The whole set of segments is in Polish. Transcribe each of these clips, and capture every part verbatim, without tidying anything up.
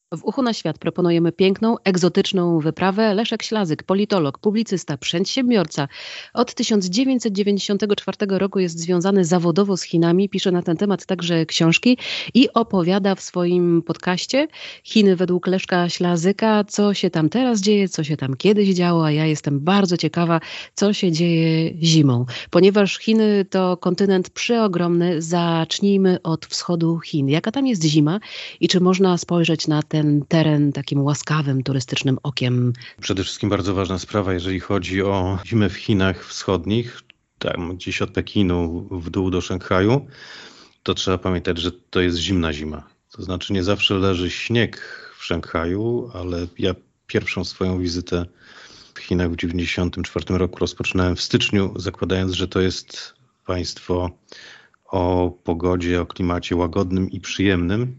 W Uchu na Świat proponujemy piękną, egzotyczną wyprawę. Leszek Ślazyk, politolog, publicysta, przedsiębiorca. Od tysiąc dziewięćset dziewięćdziesiątego czwartego roku jest związany zawodowo z Chinami. Pisze na ten temat także książki i opowiada w swoim podcaście Chiny według Leszka Ślazyka, co się tam teraz dzieje, co się tam kiedyś działo, a ja jestem bardzo ciekawa, co się dzieje zimą. Ponieważ Chiny to kontynent przeogromny, zacznijmy od wschodu Chin. Jaka tam jest zima i czy można spojrzeć na ten teren takim łaskawym, turystycznym okiem? Przede wszystkim bardzo ważna sprawa, jeżeli chodzi o zimę w Chinach wschodnich, tam gdzieś od Pekinu w dół do Szanghaju, to trzeba pamiętać, że to jest zimna zima. To znaczy nie zawsze leży śnieg w Szanghaju, ale ja pierwszą swoją wizytę w Chinach w dziewięćdziesiątym czwartym roku rozpoczynałem w styczniu, zakładając, że to jest państwo o pogodzie, o klimacie łagodnym i przyjemnym.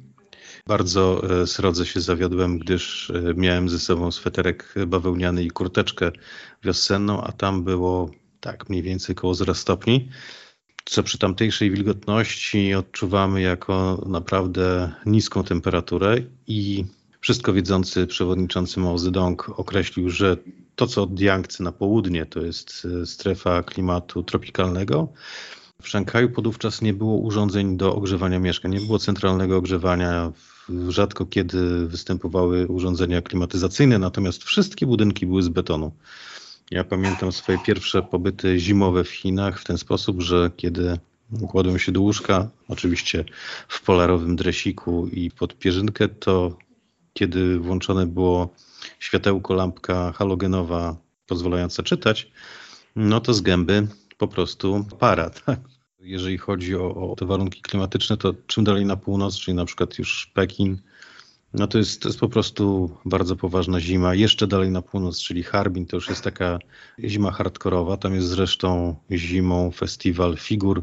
Bardzo srodze się zawiodłem, gdyż miałem ze sobą sweterek bawełniany i kurteczkę wiosenną, a tam było tak mniej więcej koło zera stopni, co przy tamtejszej wilgotności odczuwamy jako naprawdę niską temperaturę i wszystko wiedzący przewodniczący Mao Zedong określił, że to co od Jangtzy na południe to jest strefa klimatu tropikalnego. W Szanghaju podówczas nie było urządzeń do ogrzewania mieszkań, nie było centralnego ogrzewania, rzadko kiedy występowały urządzenia klimatyzacyjne, natomiast wszystkie budynki były z betonu. Ja pamiętam swoje pierwsze pobyty zimowe w Chinach w ten sposób, że kiedy kładłem się do łóżka, oczywiście w polarowym dresiku i pod pierzynkę, to kiedy włączone było światełko, lampka halogenowa pozwalająca czytać, no to z gęby po prostu para, tak? Jeżeli chodzi o, o te warunki klimatyczne, to czym dalej na północ, czyli na przykład już Pekin, no to jest, to jest po prostu bardzo poważna zima. Jeszcze dalej na północ, czyli Harbin, to już jest taka zima hardkorowa. Tam jest zresztą zimą festiwal figur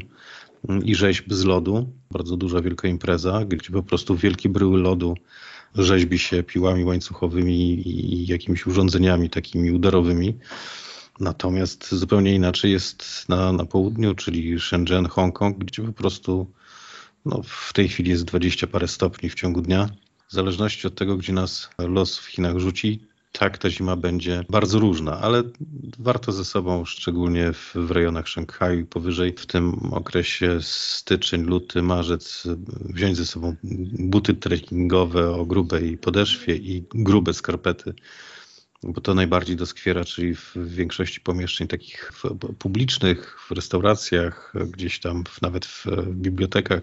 i rzeźb z lodu. Bardzo duża, wielka impreza, gdzie po prostu wielkie bryły lodu rzeźbi się piłami łańcuchowymi i jakimiś urządzeniami takimi udarowymi. Natomiast zupełnie inaczej jest na, na południu, czyli Shenzhen, Hongkong, gdzie po prostu no, w tej chwili jest dwadzieścia parę stopni w ciągu dnia. W zależności od tego, gdzie nas los w Chinach rzuci, tak ta zima będzie bardzo różna, ale warto ze sobą, szczególnie w, w rejonach Szanghaju i powyżej, w tym okresie styczeń, luty, marzec, wziąć ze sobą buty trekkingowe o grubej podeszwie i grube skarpety, bo to najbardziej doskwiera, czyli w większości pomieszczeń takich publicznych, w restauracjach, gdzieś tam w, nawet w bibliotekach,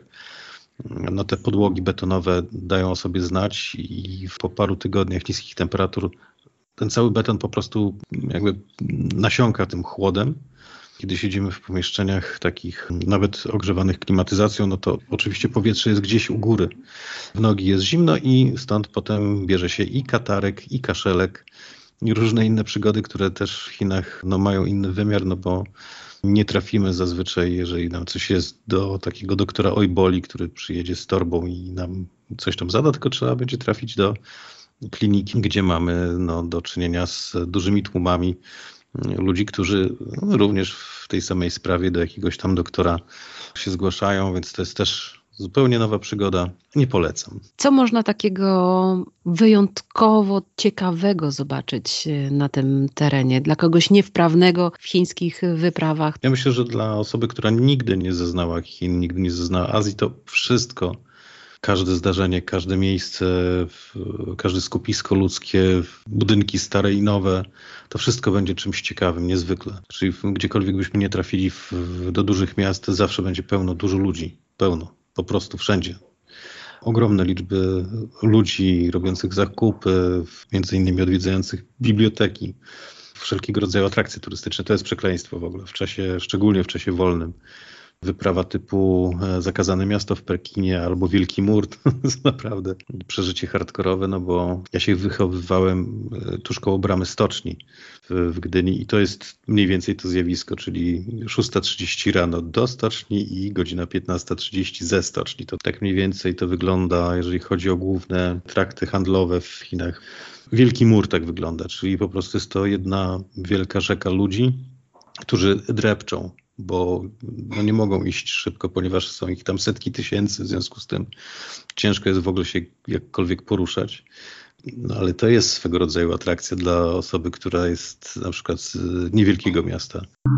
no te podłogi betonowe dają o sobie znać i po paru tygodniach niskich temperatur ten cały beton po prostu jakby nasiąka tym chłodem. Kiedy siedzimy w pomieszczeniach takich nawet ogrzewanych klimatyzacją, no to oczywiście powietrze jest gdzieś u góry. W nogi jest zimno i stąd potem bierze się i katarek, i kaszelek, i różne inne przygody, które też w Chinach no, mają inny wymiar, no bo nie trafimy zazwyczaj, jeżeli nam coś jest, do takiego doktora ojboli, który przyjedzie z torbą i nam coś tam zada, tylko trzeba będzie trafić do kliniki, gdzie mamy no, do czynienia z dużymi tłumami ludzi, którzy no, również w tej samej sprawie do jakiegoś tam doktora się zgłaszają, więc to jest też zupełnie nowa przygoda. Nie polecam. Co można takiego wyjątkowo ciekawego zobaczyć na tym terenie? Dla kogoś niewprawnego w chińskich wyprawach? Ja myślę, że dla osoby, która nigdy nie zeznała Chin, nigdy nie zeznała Azji, to wszystko, każde zdarzenie, każde miejsce, każde skupisko ludzkie, budynki stare i nowe, to wszystko będzie czymś ciekawym, niezwykle. Czyli gdziekolwiek byśmy nie trafili w, do dużych miast, zawsze będzie pełno, dużo ludzi, pełno. Po prostu wszędzie. Ogromne liczby ludzi robiących zakupy, między innymi odwiedzających biblioteki, wszelkiego rodzaju atrakcje turystyczne. To jest przekleństwo w ogóle, w czasie, szczególnie w czasie wolnym. Wyprawa typu Zakazane Miasto w Pekinie albo Wielki Mur to jest naprawdę przeżycie hardkorowe, no bo ja się wychowywałem tuż koło bramy stoczni w, w Gdyni i to jest mniej więcej to zjawisko, czyli szósta trzydzieści rano do stoczni i godzina piętnasta trzydzieści ze stoczni. To tak mniej więcej to wygląda, jeżeli chodzi o główne trakty handlowe w Chinach. Wielki Mur tak wygląda, czyli po prostu jest to jedna wielka rzeka ludzi, którzy drepczą bo no nie mogą iść szybko, ponieważ są ich tam setki tysięcy, w związku z tym ciężko jest w ogóle się jakkolwiek poruszać. No ale to jest swego rodzaju atrakcja dla osoby, która jest na przykład z niewielkiego miasta.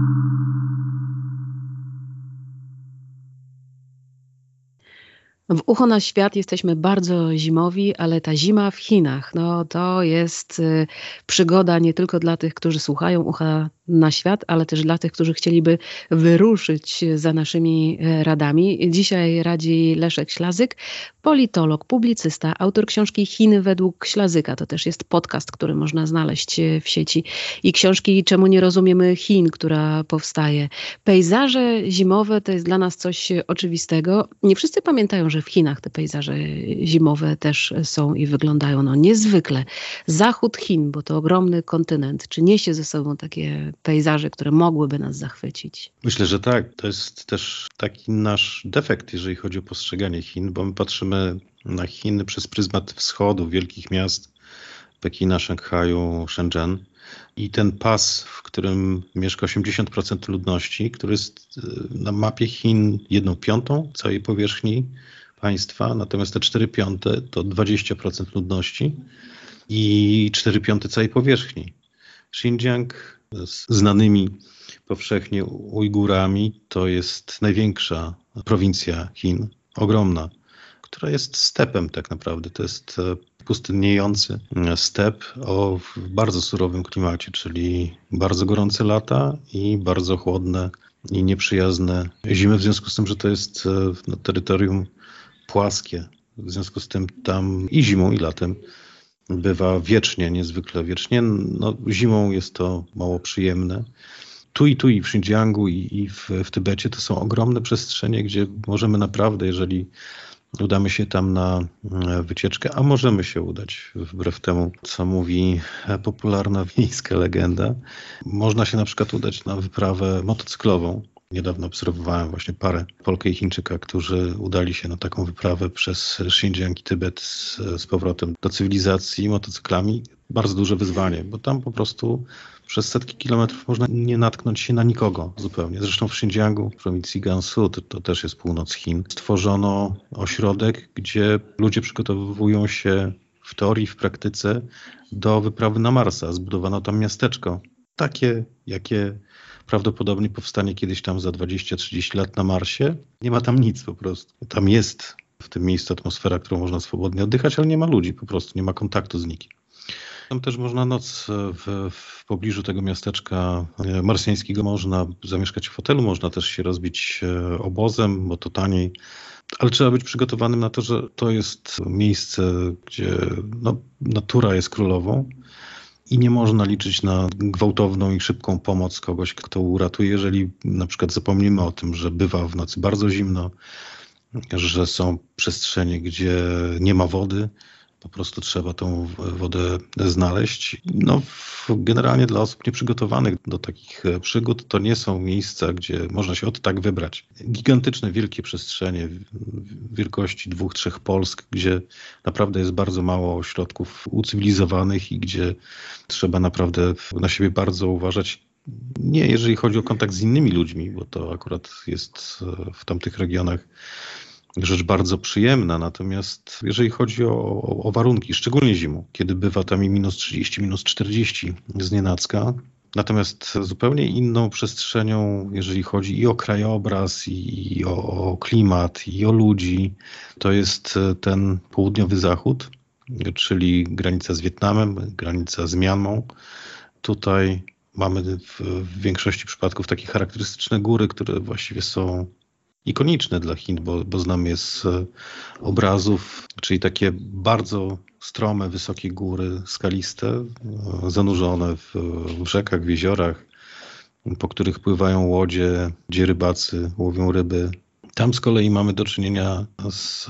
W Ucho na świat jesteśmy bardzo zimowi, ale ta zima w Chinach, no to jest y, przygoda nie tylko dla tych, którzy słuchają Ucha na świat, ale też dla tych, którzy chcieliby wyruszyć za naszymi e, radami. Dzisiaj radzi Leszek Ślazyk, politolog, publicysta, autor książki Chiny według Ślazyka. To też jest podcast, który można znaleźć e, w sieci. I książki Czemu nie rozumiemy Chin, która powstaje. Pejzaże zimowe to jest dla nas coś oczywistego. Nie wszyscy pamiętają, że w Chinach te pejzaże zimowe też są i wyglądają no niezwykle. Zachód Chin, bo to ogromny kontynent, czy niesie ze sobą takie pejzaże, które mogłyby nas zachwycić? Myślę, że tak. To jest też taki nasz defekt, jeżeli chodzi o postrzeganie Chin, bo my patrzymy na Chiny przez pryzmat wschodu, wielkich miast, Pekina, Szanghaju, Shenzhen. I ten pas, w którym mieszka osiemdziesiąt procent ludności, który jest na mapie Chin jedną piątą całej powierzchni państwa, natomiast te cztery piąte to dwadzieścia procent ludności i cztery piąte całej powierzchni. Xinjiang z znanymi powszechnie Ujgurami to jest największa prowincja Chin, ogromna, która jest stepem tak naprawdę. To jest pustynniejący step o bardzo surowym klimacie, czyli bardzo gorące lata i bardzo chłodne i nieprzyjazne zimy, w związku z tym, że to jest no, terytorium płaskie. W związku z tym tam i zimą, i latem bywa wiecznie, niezwykle wiecznie. No, zimą jest to mało przyjemne. Tu i tu, i w Xinjiangu, i, i w, w Tybecie to są ogromne przestrzenie, gdzie możemy naprawdę, jeżeli udamy się tam na wycieczkę, a możemy się udać, wbrew temu, co mówi popularna wiejska legenda, można się na przykład udać na wyprawę motocyklową. Niedawno obserwowałem właśnie parę, Polkę i Chińczyka, którzy udali się na taką wyprawę przez Xinjiang i Tybet z, z powrotem do cywilizacji motocyklami. Bardzo duże wyzwanie, bo tam po prostu przez setki kilometrów można nie natknąć się na nikogo zupełnie. Zresztą w Xinjiangu, w prowincji Gansu, to, to też jest północ Chin, stworzono ośrodek, gdzie ludzie przygotowują się w teorii, w praktyce do wyprawy na Marsa. Zbudowano tam miasteczko, takie jakie prawdopodobnie powstanie kiedyś tam za dwadzieścia trzydzieści lat na Marsie. Nie ma tam nic po prostu. Tam jest w tym miejscu atmosfera, którą można swobodnie oddychać, ale nie ma ludzi po prostu, nie ma kontaktu z nikim. Tam też można noc w, w pobliżu tego miasteczka marsjańskiego, można zamieszkać w hotelu, można też się rozbić obozem, bo to taniej. Ale trzeba być przygotowanym na to, że to jest miejsce, gdzie no, natura jest królową i nie można liczyć na gwałtowną i szybką pomoc kogoś, kto uratuje, jeżeli na przykład zapomnimy o tym, że bywa w nocy bardzo zimno, że są przestrzenie, gdzie nie ma wody. Po prostu trzeba tą wodę znaleźć. No, generalnie dla osób nieprzygotowanych do takich przygód to nie są miejsca, gdzie można się od tak wybrać. Gigantyczne, wielkie przestrzenie wielkości dwóch, trzech Polsk, gdzie naprawdę jest bardzo mało ośrodków ucywilizowanych i gdzie trzeba naprawdę na siebie bardzo uważać. Nie jeżeli chodzi o kontakt z innymi ludźmi, bo to akurat jest w tamtych regionach rzecz bardzo przyjemna, natomiast jeżeli chodzi o, o, o warunki, szczególnie zimą, kiedy bywa tam i minus trzydzieści, minus czterdzieści znienacka, natomiast zupełnie inną przestrzenią, jeżeli chodzi i o krajobraz, i, i o, o klimat, i o ludzi, to jest ten południowy zachód, czyli granica z Wietnamem, granica z Mianmą. Tutaj mamy w, w większości przypadków takie charakterystyczne góry, które właściwie są ikoniczne dla Chin, bo, bo znamy je z obrazów, czyli takie bardzo strome, wysokie góry, skaliste, zanurzone w, w rzekach, w jeziorach, po których pływają łodzie, gdzie rybacy łowią ryby. Tam z kolei mamy do czynienia z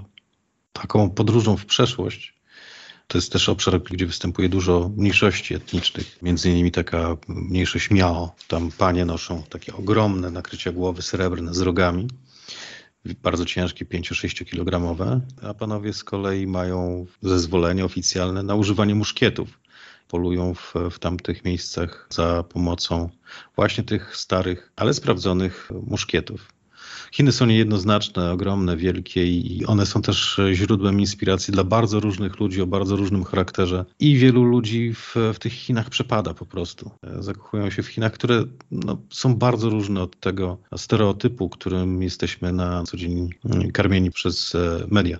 taką podróżą w przeszłość. To jest też obszar, gdzie występuje dużo mniejszości etnicznych. Między innymi taka mniejszość Miao. Tam panie noszą takie ogromne nakrycia głowy srebrne z rogami. Bardzo ciężkie, pięcio-sześciokilogramowe. A panowie z kolei mają zezwolenie oficjalne na używanie muszkietów. polują w, w tamtych miejscach za pomocą właśnie tych starych, ale sprawdzonych muszkietów. Chiny są niejednoznaczne, ogromne, wielkie i one są też źródłem inspiracji dla bardzo różnych ludzi o bardzo różnym charakterze i wielu ludzi w, w tych Chinach przepada po prostu. Zakochują się w Chinach, które no, są bardzo różne od tego stereotypu, którym jesteśmy na co dzień karmieni przez media.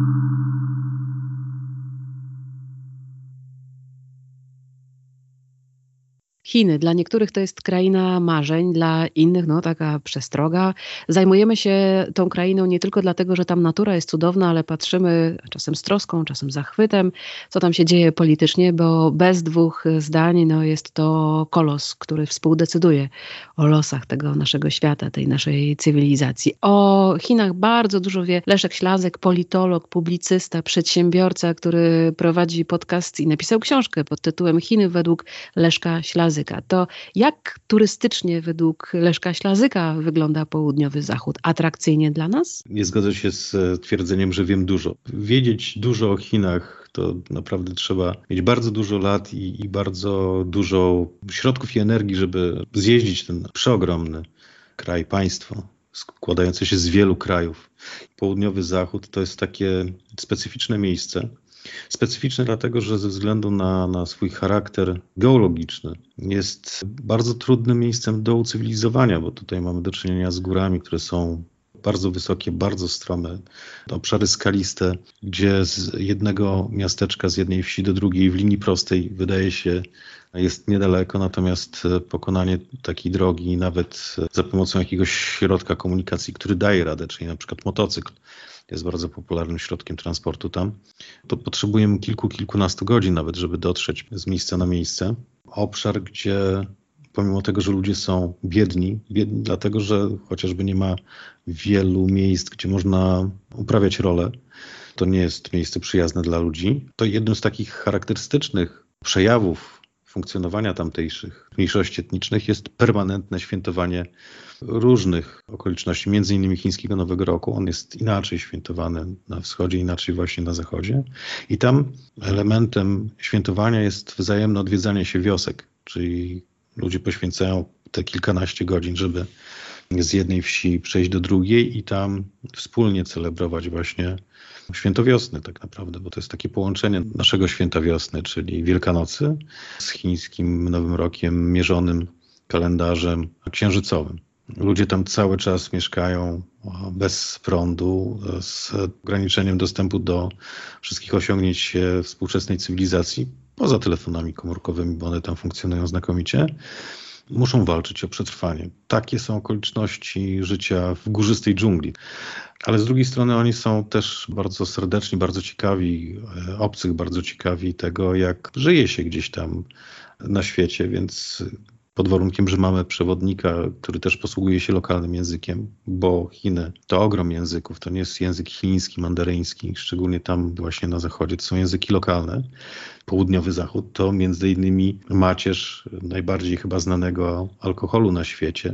Chiny. Dla niektórych to jest kraina marzeń, dla innych no taka przestroga. Zajmujemy się tą krainą nie tylko dlatego, że tam natura jest cudowna, ale patrzymy czasem z troską, czasem zachwytem, co tam się dzieje politycznie, bo bez dwóch zdań no jest to kolos, który współdecyduje o losach tego naszego świata, tej naszej cywilizacji. O Chinach bardzo dużo wie Leszek Ślazek, politolog, publicysta, przedsiębiorca, który prowadzi podcast i napisał książkę pod tytułem Chiny według Leszka Ślazyka. To jak turystycznie według Leszka Ślazyka wygląda południowy zachód? Atrakcyjnie dla nas? Nie zgodzę się z twierdzeniem, że wiem dużo. Wiedzieć dużo o Chinach to naprawdę trzeba mieć bardzo dużo lat i, i bardzo dużo środków i energii, żeby zjeździć ten przeogromny kraj, państwo składające się z wielu krajów. Południowy Zachód to jest takie specyficzne miejsce. Specyficzne dlatego, że ze względu na, na swój charakter geologiczny jest bardzo trudnym miejscem do ucywilizowania, bo tutaj mamy do czynienia z górami, które są bardzo wysokie, bardzo strome, obszary skaliste, gdzie z jednego miasteczka, z jednej wsi do drugiej w linii prostej wydaje się jest niedaleko, natomiast pokonanie takiej drogi nawet za pomocą jakiegoś środka komunikacji, który daje radę, czyli na przykład motocykl, jest bardzo popularnym środkiem transportu tam, to potrzebujemy kilku, kilkunastu godzin nawet, żeby dotrzeć z miejsca na miejsce. Obszar, gdzie pomimo tego, że ludzie są biedni, biedni dlatego, że chociażby nie ma wielu miejsc, gdzie można uprawiać rolę, to nie jest miejsce przyjazne dla ludzi. To jednym z takich charakterystycznych przejawów funkcjonowania tamtejszych mniejszości etnicznych jest permanentne świętowanie różnych okoliczności, między innymi chińskiego Nowego Roku. On jest inaczej świętowany na wschodzie, inaczej właśnie na zachodzie. I tam elementem świętowania jest wzajemne odwiedzanie się wiosek, czyli ludzie poświęcają te kilkanaście godzin, żeby z jednej wsi przejść do drugiej i tam wspólnie celebrować właśnie święto wiosny tak naprawdę, bo to jest takie połączenie naszego święta wiosny, czyli Wielkanocy, z chińskim Nowym Rokiem mierzonym kalendarzem księżycowym. Ludzie tam cały czas mieszkają bez prądu, z ograniczeniem dostępu do wszystkich osiągnięć współczesnej cywilizacji, poza telefonami komórkowymi, bo one tam funkcjonują znakomicie. Muszą walczyć o przetrwanie. Takie są okoliczności życia w górzystej dżungli. Ale z drugiej strony oni są też bardzo serdeczni, bardzo ciekawi obcych, bardzo ciekawi tego, jak żyje się gdzieś tam na świecie, więc pod warunkiem, że mamy przewodnika, który też posługuje się lokalnym językiem, bo Chiny to ogrom języków, to nie jest język chiński, mandaryński, szczególnie tam właśnie na zachodzie, to są języki lokalne. Południowy Zachód to między innymi macierz najbardziej chyba znanego alkoholu na świecie,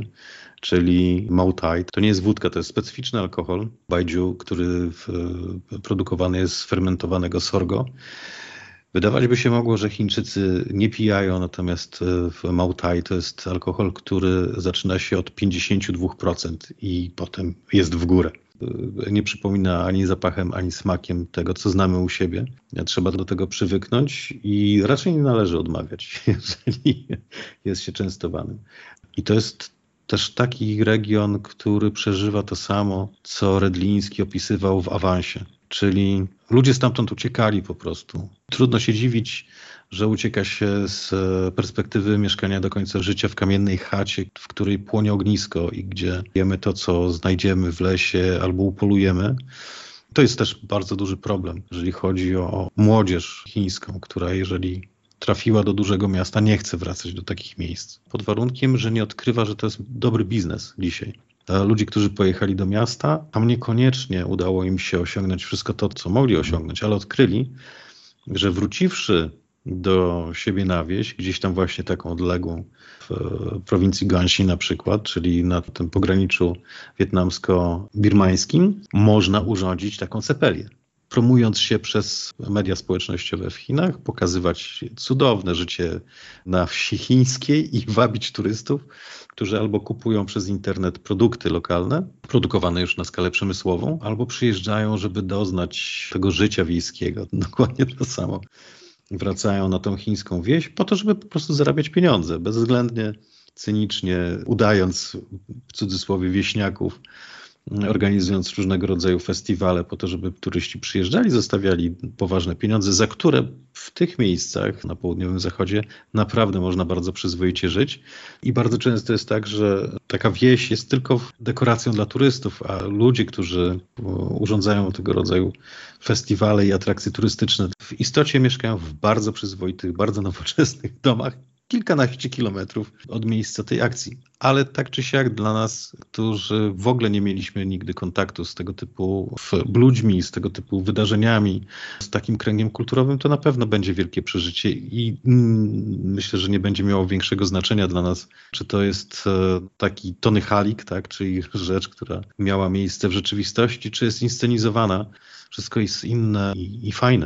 czyli Moutai. To nie jest wódka, to jest specyficzny alkohol, baijiu, który w, produkowany jest z fermentowanego sorgo. Wydawać by się mogło, że Chińczycy nie pijają, natomiast w Moutai to jest alkohol, który zaczyna się od pięćdziesiąt dwa procent i potem jest w górę. Nie przypomina ani zapachem, ani smakiem tego, co znamy u siebie. Trzeba do tego przywyknąć i raczej nie należy odmawiać, jeżeli jest się częstowanym. I to jest też taki region, który przeżywa to samo, co Redliński opisywał w Awansie. Czyli ludzie stamtąd uciekali po prostu. Trudno się dziwić, że ucieka się z perspektywy mieszkania do końca życia w kamiennej chacie, w której płonie ognisko i gdzie jemy to, co znajdziemy w lesie albo upolujemy. To jest też bardzo duży problem, jeżeli chodzi o młodzież chińską, która jeżeli trafiła do dużego miasta, nie chce wracać do takich miejsc. Pod warunkiem, że nie odkrywa, że to jest dobry biznes dzisiaj. Ludzi, którzy pojechali do miasta, tam niekoniecznie udało im się osiągnąć wszystko to, co mogli osiągnąć, ale odkryli, że wróciwszy do siebie na wieś, gdzieś tam właśnie taką odległą w prowincji Guangxi na przykład, czyli na tym pograniczu wietnamsko-birmańskim, można urządzić taką cepelię. promując się przez media społecznościowe w Chinach, pokazywać cudowne życie na wsi chińskiej i wabić turystów, którzy albo kupują przez internet produkty lokalne, produkowane już na skalę przemysłową, albo przyjeżdżają, żeby doznać tego życia wiejskiego. Dokładnie to samo. Wracają na tą chińską wieś po to, żeby po prostu zarabiać pieniądze, bezwzględnie, cynicznie, udając w cudzysłowie wieśniaków, organizując różnego rodzaju festiwale po to, żeby turyści przyjeżdżali, zostawiali poważne pieniądze, za które w tych miejscach na południowym zachodzie naprawdę można bardzo przyzwoicie żyć. I bardzo często jest tak, że taka wieś jest tylko dekoracją dla turystów, a ludzie, którzy urządzają tego rodzaju festiwale i atrakcje turystyczne, w istocie mieszkają w bardzo przyzwoitych, bardzo nowoczesnych domach, kilkanaście kilometrów od miejsca tej akcji. Ale tak czy siak dla nas, którzy w ogóle nie mieliśmy nigdy kontaktu z tego typu ludźmi, z tego typu wydarzeniami, z takim kręgiem kulturowym, to na pewno będzie wielkie przeżycie i mm, myślę, że nie będzie miało większego znaczenia dla nas, czy to jest e, taki Tony Halik, tak, czyli rzecz, która miała miejsce w rzeczywistości, czy jest inscenizowana. Wszystko jest inne i, i fajne.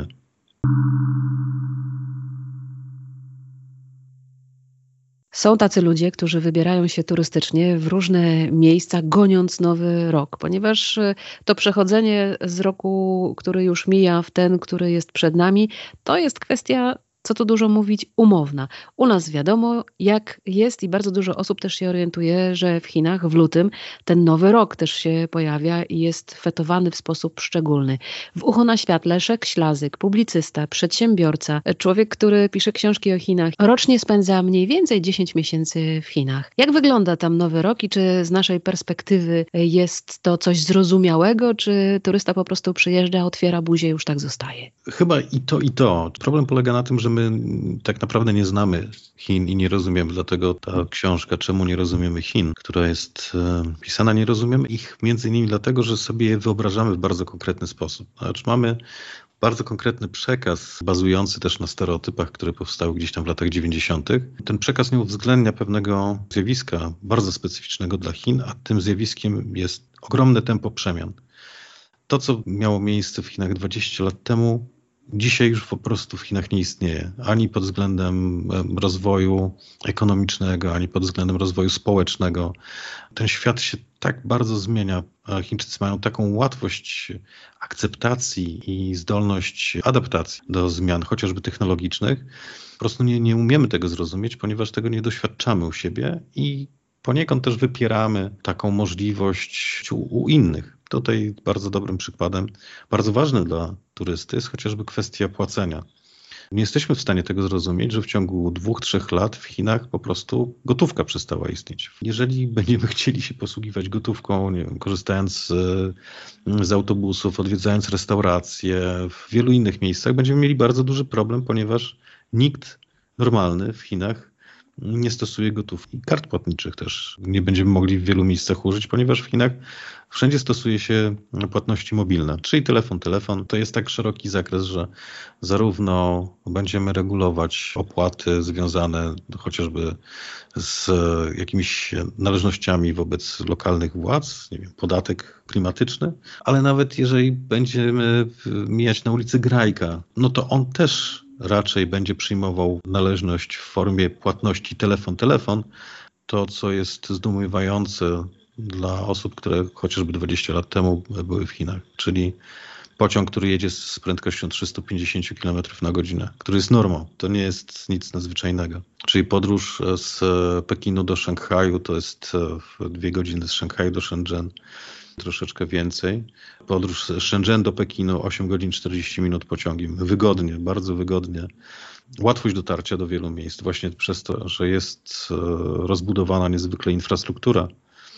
Są tacy ludzie, którzy wybierają się turystycznie w różne miejsca, goniąc nowy rok, ponieważ to przechodzenie z roku, który już mija, w ten, który jest przed nami, to jest kwestia, co tu dużo mówić, umowna. U nas wiadomo, jak jest i bardzo dużo osób też się orientuje, że w Chinach w lutym ten nowy rok też się pojawia i jest fetowany w sposób szczególny. W Ucho na świat Leszek Ślazyk, publicysta, przedsiębiorca, człowiek, który pisze książki o Chinach, rocznie spędza mniej więcej dziesięć miesięcy w Chinach. Jak wygląda tam nowy rok i czy z naszej perspektywy jest to coś zrozumiałego, czy turysta po prostu przyjeżdża, otwiera buzię i już tak zostaje? Chyba i to, i to. Problem polega na tym, że my tak naprawdę nie znamy Chin i nie rozumiemy, dlatego ta książka Czemu nie rozumiemy Chin, która jest e, pisana, nie rozumiemy ich między innymi dlatego, że sobie je wyobrażamy w bardzo konkretny sposób. Znaczy mamy bardzo konkretny przekaz, bazujący też na stereotypach, które powstały gdzieś tam w latach dziewięćdziesiątych. Ten przekaz nie uwzględnia pewnego zjawiska bardzo specyficznego dla Chin, a tym zjawiskiem jest ogromne tempo przemian. To, co miało miejsce w Chinach dwadzieścia lat temu, dzisiaj już po prostu w Chinach nie istnieje. Ani pod względem rozwoju ekonomicznego, ani pod względem rozwoju społecznego. Ten świat się tak bardzo zmienia. Chińczycy mają taką łatwość akceptacji i zdolność adaptacji do zmian, chociażby technologicznych. Po prostu nie, nie umiemy tego zrozumieć, ponieważ tego nie doświadczamy u siebie i poniekąd też wypieramy taką możliwość u, u innych. Tutaj bardzo dobrym przykładem, bardzo ważnym dla turysty jest chociażby kwestia płacenia. Nie jesteśmy w stanie tego zrozumieć, że w ciągu dwóch, trzech lat w Chinach po prostu gotówka przestała istnieć. Jeżeli będziemy chcieli się posługiwać gotówką, nie wiem, korzystając z, z autobusów, odwiedzając restauracje, w wielu innych miejscach, będziemy mieli bardzo duży problem, ponieważ nikt normalny w Chinach nie stosuje gotówki. Kart płatniczych też nie będziemy mogli w wielu miejscach użyć, ponieważ w Chinach wszędzie stosuje się płatności mobilne, czyli telefon, telefon. To jest tak szeroki zakres, że zarówno będziemy regulować opłaty związane chociażby z jakimiś należnościami wobec lokalnych władz, nie wiem, podatek klimatyczny, ale nawet jeżeli będziemy mijać na ulicy Grajka, no to on też raczej będzie przyjmował należność w formie płatności telefon-telefon. To, co jest zdumiewające dla osób, które chociażby dwadzieścia lat temu były w Chinach, czyli pociąg, który jedzie z prędkością trzysta pięćdziesiąt kilometrów na godzinę, który jest normą. To nie jest nic nadzwyczajnego. Czyli podróż z Pekinu do Szanghaju to jest dwie godziny z Szanghaju do Shenzhen. Troszeczkę więcej. Podróż z Shenzhen do Pekinu osiem godzin czterdzieści minut pociągiem. Wygodnie, bardzo wygodnie. Łatwość dotarcia do wielu miejsc właśnie przez to, że jest rozbudowana niezwykle infrastruktura.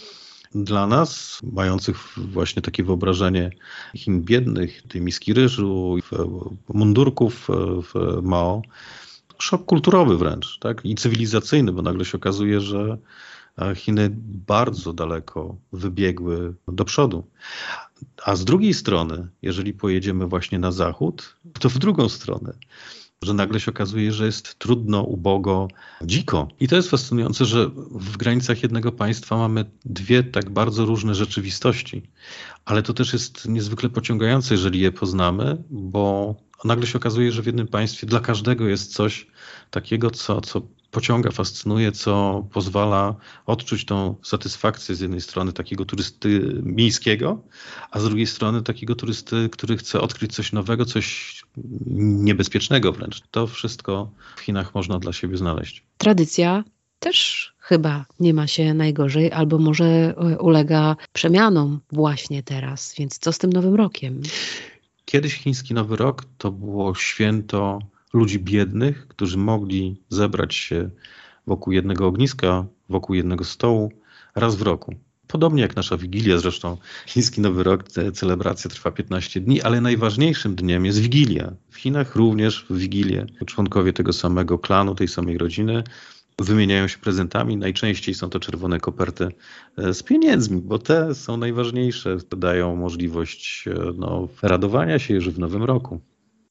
Dla nas, mających właśnie takie wyobrażenie Chin biednych, tej miski ryżu, mundurków w Mao, szok kulturowy wręcz, tak? I cywilizacyjny, bo nagle się okazuje, że Chiny bardzo daleko wybiegły do przodu. A z drugiej strony, jeżeli pojedziemy właśnie na zachód, to w drugą stronę. że nagle się okazuje, że jest trudno, ubogo, dziko. I to jest fascynujące, że w granicach jednego państwa mamy dwie tak bardzo różne rzeczywistości. Ale to też jest niezwykle pociągające, jeżeli je poznamy, bo nagle się okazuje, że w jednym państwie dla każdego jest coś takiego, co, co pociąga, fascynuje, co pozwala odczuć tą satysfakcję z jednej strony takiego turysty miejskiego, a z drugiej strony takiego turysty, który chce odkryć coś nowego, coś niebezpiecznego wręcz. To wszystko w Chinach można dla siebie znaleźć. Tradycja też chyba nie ma się najgorzej, albo może ulega przemianom właśnie teraz. Więc co z tym Nowym Rokiem? Kiedyś chiński Nowy Rok to było święto ludzi biednych, którzy mogli zebrać się wokół jednego ogniska, wokół jednego stołu raz w roku. Podobnie jak nasza Wigilia, zresztą chiński Nowy Rok, te celebracja trwa piętnaście dni, ale najważniejszym dniem jest Wigilia. W Chinach również w Wigilię członkowie tego samego klanu, tej samej rodziny wymieniają się prezentami. Najczęściej są to czerwone koperty z pieniędzmi, bo te są najważniejsze, dają możliwość no, radowania się już w Nowym Roku.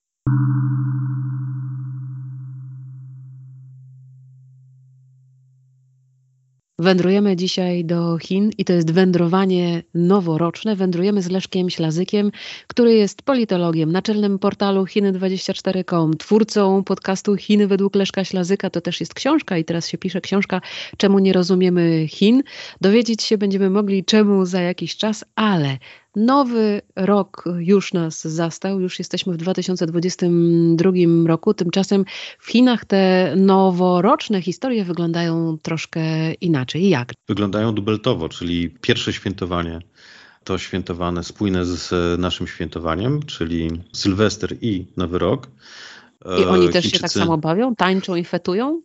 Wędrujemy dzisiaj do Chin i to jest wędrowanie noworoczne. Wędrujemy z Leszkiem Ślazykiem, który jest politologiem, naczelnym portalu Chiny dwadzieścia cztery kropka com, twórcą podcastu Chiny według Leszka Ślazyka. To też jest książka i teraz się pisze książka Czemu nie rozumiemy Chin. Dowiedzieć się będziemy mogli czemu za jakiś czas, ale nowy rok już nas zastał, już jesteśmy w dwa tysiące dwudziestym drugim roku. Tymczasem w Chinach te noworoczne historie wyglądają troszkę inaczej. Jak? Wyglądają dubeltowo, czyli pierwsze świętowanie to świętowane spójne z naszym świętowaniem, czyli Sylwester i Nowy Rok. I oni też Chińczycy się tak samo bawią? Tańczą i fetują?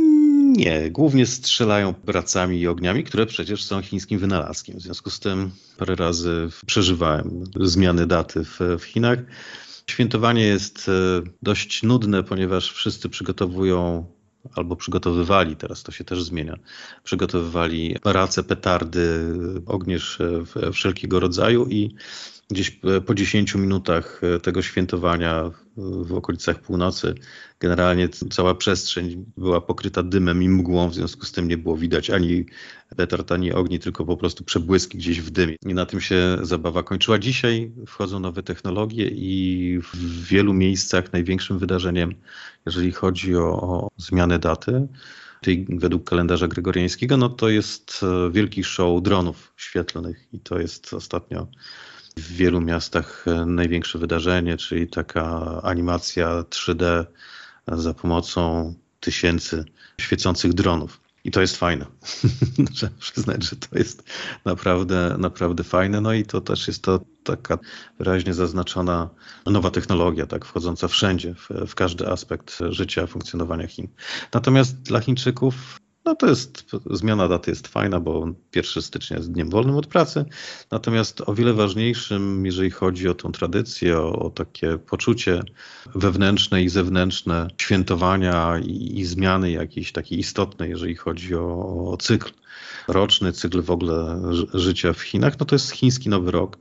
Nie, głównie strzelają pracami i ogniami, które przecież są chińskim wynalazkiem. W związku z tym parę razy przeżywałem zmiany daty w, w Chinach. Świętowanie jest dość nudne, ponieważ wszyscy przygotowują albo przygotowywali, teraz to się też zmienia, przygotowywali race, petardy, ogniesz wszelkiego rodzaju i gdzieś po dziesięciu minutach tego świętowania w okolicach północy generalnie cała przestrzeń była pokryta dymem i mgłą, w związku z tym nie było widać ani petard, ani ogni, tylko po prostu przebłyski gdzieś w dymie. I na tym się zabawa kończyła. Dzisiaj wchodzą nowe technologie i w wielu miejscach największym wydarzeniem, jeżeli chodzi o, o zmianę daty, tej według kalendarza gregoriańskiego, no to jest wielki show dronów świetlnych i to jest ostatnio w wielu miastach największe wydarzenie, czyli taka animacja trzy D za pomocą tysięcy świecących dronów. I to jest fajne. Trzeba przyznać, że to jest naprawdę, naprawdę fajne. No i to też jest to taka wyraźnie zaznaczona nowa technologia, tak wchodząca wszędzie, w, w każdy aspekt życia, funkcjonowania Chin. Natomiast dla Chińczyków no to jest, zmiana daty jest fajna, bo pierwszego stycznia jest dniem wolnym od pracy, natomiast o wiele ważniejszym, jeżeli chodzi o tą tradycję, o, o takie poczucie wewnętrzne i zewnętrzne świętowania i, i zmiany jakiejś takiej istotnej, jeżeli chodzi o, o cykl roczny, cykl w ogóle ży, życia w Chinach, no to jest chiński Nowy Rok.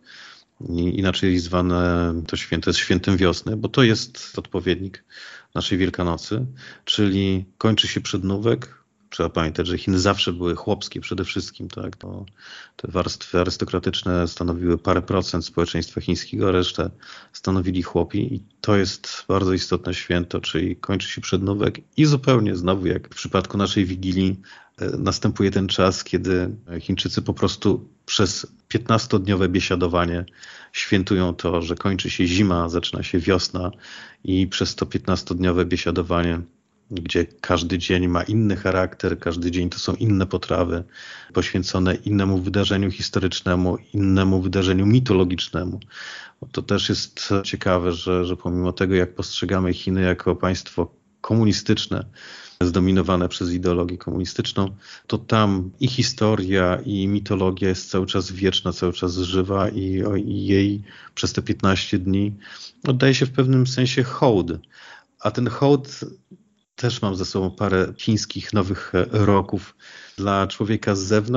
I inaczej zwane to święto jest świętem wiosny, bo to jest odpowiednik naszej Wielkanocy, czyli kończy się przednówek. Trzeba pamiętać, że Chiny zawsze były chłopskie przede wszystkim. Tak? To, te warstwy arystokratyczne stanowiły parę procent społeczeństwa chińskiego, a resztę stanowili chłopi. I to jest bardzo istotne święto, czyli kończy się przednówek i zupełnie znowu jak w przypadku naszej Wigilii następuje ten czas, kiedy Chińczycy po prostu przez piętnastodniowe biesiadowanie świętują to, że kończy się zima, zaczyna się wiosna i przez to piętnastodniowe biesiadowanie, gdzie każdy dzień ma inny charakter, każdy dzień to są inne potrawy poświęcone innemu wydarzeniu historycznemu, innemu wydarzeniu mitologicznemu. To też jest ciekawe, że, że pomimo tego, jak postrzegamy Chiny jako państwo komunistyczne, zdominowane przez ideologię komunistyczną, to tam i historia, i mitologia jest cały czas wieczna, cały czas żywa i, i jej przez te piętnaście dni oddaje się w pewnym sensie hołd. A ten hołd też mam za sobą parę chińskich nowych roków dla człowieka z zewnątrz.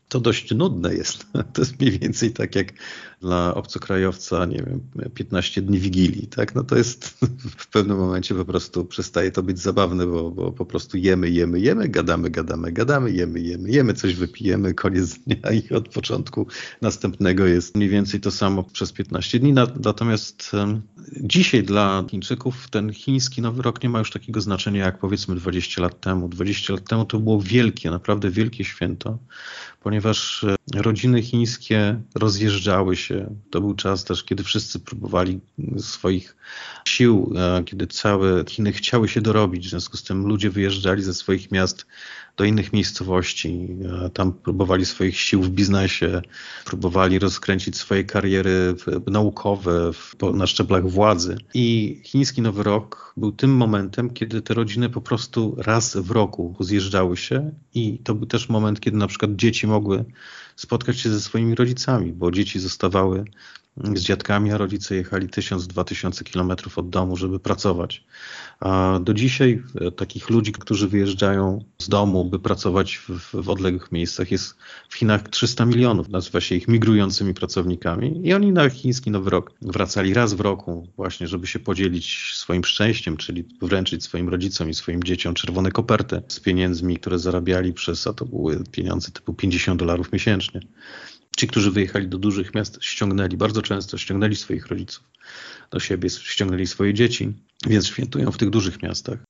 To dość nudne jest. To jest mniej więcej tak jak dla obcokrajowca, nie wiem, piętnaście dni Wigilii, tak? No to jest w pewnym momencie po prostu przestaje to być zabawne, bo, bo po prostu jemy, jemy, jemy, gadamy, gadamy, gadamy, jemy, jemy, jemy, coś wypijemy, koniec dnia i od początku następnego jest mniej więcej to samo przez piętnaście dni. Natomiast dzisiaj dla Chińczyków ten chiński Nowy Rok nie ma już takiego znaczenia jak powiedzmy dwadzieścia lat temu. dwadzieścia lat temu to było wielkie, naprawdę wielkie święto, ponieważ rodziny chińskie rozjeżdżały się. To był czas też, kiedy wszyscy próbowali swoich sił, kiedy całe Chiny chciały się dorobić. W związku z tym ludzie wyjeżdżali ze swoich miast do innych miejscowości. Tam próbowali swoich sił w biznesie, próbowali rozkręcić swoje kariery naukowe na szczeblach władzy. I chiński Nowy Rok był tym momentem, kiedy te rodziny po prostu raz w roku zjeżdżały się i to był też moment, kiedy na przykład dzieci mogły spotkać się ze swoimi rodzicami, bo dzieci zostawały z dziadkami, a rodzice jechali tysiąc, dwa tysiące kilometrów od domu, żeby pracować. A do dzisiaj takich ludzi, którzy wyjeżdżają z domu, by pracować w, w odległych miejscach, jest w Chinach trzysta milionów. Nazywa się ich migrującymi pracownikami i oni na chiński Nowy Rok wracali raz w roku właśnie, żeby się podzielić swoim szczęściem, czyli wręczyć swoim rodzicom i swoim dzieciom czerwone koperty z pieniędzmi, które zarabiali przez, a to były pieniądze typu pięćdziesiąt dolarów miesięcznie. Ci, którzy wyjechali do dużych miast, ściągnęli, bardzo często ściągnęli swoich rodziców do siebie, ściągnęli swoje dzieci, więc świętują w tych dużych miastach.